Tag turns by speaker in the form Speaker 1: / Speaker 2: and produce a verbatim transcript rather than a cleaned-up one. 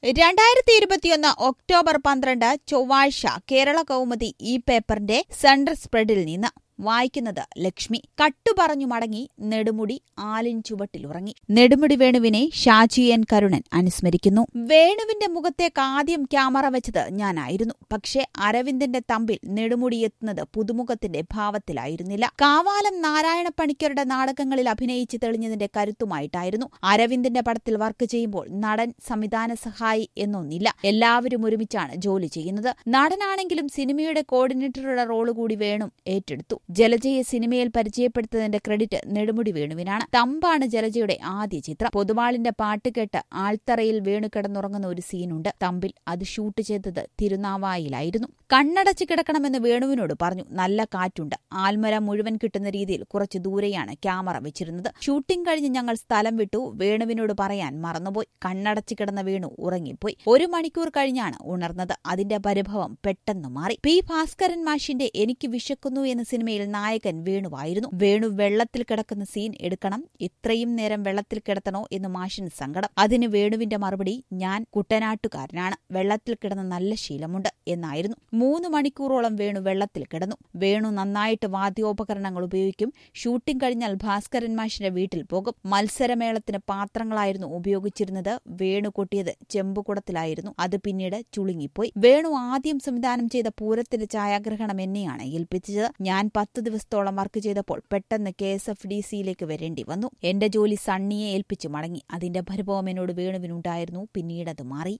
Speaker 1: രണ്ടായിരത്തി ഇരുപത്തിയൊന്ന് ഒക്ടോബർ പന്ത്രണ്ട് ചൊവ്വാഴ്ച കേരള കൗമുദി ഈ പേപ്പറിന്റെ സെൻട്രൽ സ്പ്രെഡിൽ നിന്ന് വായിക്കുന്നത് ലക്ഷ്മി. കട്ടുപറഞ്ഞു മടങ്ങി നെടുമുടി ആലിൻ ചുവട്ടിലുറങ്ങി. നെടുമുടി വേണുവിനെ ഷാജി എൻ കരുണൻ അനുസ്മരിക്കുന്നു. വേണുവിന്റെ മുഖത്തേക്ക് ആദ്യം ക്യാമറ വെച്ചത് ഞാനായിരുന്നു. പക്ഷേ അരവിന്ദന്റെ തമ്പിൽ നെടുമുടി എത്തുന്നത് പുതുമുഖത്തിന്റെ ഭാവത്തിലായിരുന്നില്ല. കാവാലം നാരായണ പണിക്കരുടെ നാടകങ്ങളിൽ അഭിനയിച്ച് തെളിഞ്ഞതിന്റെ കരുത്തുമായിട്ടായിരുന്നു. അരവിന്ദന്റെ പടത്തിൽ വർക്ക് ചെയ്യുമ്പോൾ നടൻ, സംവിധാന സഹായി എന്നൊന്നില്ല. എല്ലാവരും ഒരുമിച്ചാണ് ജോലി ചെയ്യുന്നത്. നടനാണെങ്കിലും സിനിമയുടെ കോർഡിനേറ്ററുടെ റോള് കൂടി വേണു ഏറ്റെടുത്തു. ജലജയെ സിനിമയിൽ പരിചയപ്പെടുത്തതിന്റെ ക്രെഡിറ്റ് നെടുമുടി വേണുവിനാണ്. തമ്പാണ് ജലജയുടെ ആദ്യ ചിത്രം. പൊതുവാളിന്റെ പാട്ട് കേട്ട് ആൾത്തറയിൽ വേണു കിടന്നുറങ്ങുന്ന ഒരു സീനുണ്ട് തമ്പിൽ. അത് ഷൂട്ട് ചെയ്തത് തിരുനാവായിലായിരുന്നു. കണ്ണടച്ച് കിടക്കണമെന്ന് വേണുവിനോട് പറഞ്ഞു. നല്ല കാറ്റുണ്ട്. ആൽമര മുഴുവൻ കിട്ടുന്ന രീതിയിൽ കുറച്ചു ദൂരെയാണ് ക്യാമറ വെച്ചിരുന്നത്. ഷൂട്ടിംഗ് കഴിഞ്ഞ് ഞങ്ങൾ സ്ഥലം വിട്ടു. വേണുവിനോട് പറയാൻ മറന്നുപോയി. കണ്ണടച്ച് കിടന്ന വേണു ഉറങ്ങിപ്പോയി. ഒരു മണിക്കൂർ കഴിഞ്ഞാണ് ഉണർന്നത്. അതിന്റെ പരിഭവം പെട്ടെന്ന് മാറി. പി ഭാസ്കരൻ മാഷിന്റെ എനിക്ക് വിശക്കുന്നു എന്ന സിനിമയിൽ നായകൻ വേണുവായിരുന്നു. വേണു വെള്ളത്തിൽ കിടക്കുന്ന സീൻ എടുക്കണം. ഇത്രയും നേരം വെള്ളത്തിൽ കിടത്തണോ എന്ന് മാഷിന് സങ്കടം. അതിന് വേണുവിന്റെ മറുപടി, ഞാൻ കുട്ടനാട്ടുകാരനാണ്, വെള്ളത്തിൽ കിടന്ന നല്ല ശീലമുണ്ട് എന്നായിരുന്നു. മൂന്ന് മണിക്കൂറോളം വേണു വെള്ളത്തിൽ കിടന്നു. വേണു നന്നായിട്ട് വാദ്യോപകരണങ്ങൾ ഉപയോഗിക്കും. ഷൂട്ടിംഗ് കഴിഞ്ഞാൽ ഭാസ്കരൻ മാഷിന്റെ വീട്ടിൽ പോകും. മത്സരമേളത്തിന് പാത്രങ്ങളായിരുന്നു ഉപയോഗിച്ചിരുന്നത്. വേണു കൊട്ടിയത് ചെമ്പുകുടത്തിലായിരുന്നു. അത് പിന്നീട് ചുളുങ്ങിപ്പോയി. വേണു ആദ്യം സംവിധാനം ചെയ്ത പൂരത്തിന്റെ ഛായാഗ്രഹണം എന്നെയാണ് ഏൽപ്പിച്ചത്. ഞാൻ പത്ത് ദിവസത്തോളം വർക്ക് ചെയ്തപ്പോൾ പെട്ടെന്ന് കെ എസ് എഫ് ഡി സിയിലേക്ക് വരേണ്ടി വന്നു. എന്റെ ജോലി സണ്ണിയെ ഏൽപ്പിച്ചു മടങ്ങി. അതിന്റെ പരിഭവം എന്നോട് വേണുവിനുണ്ടായിരുന്നു. പിന്നീടത് മാറി.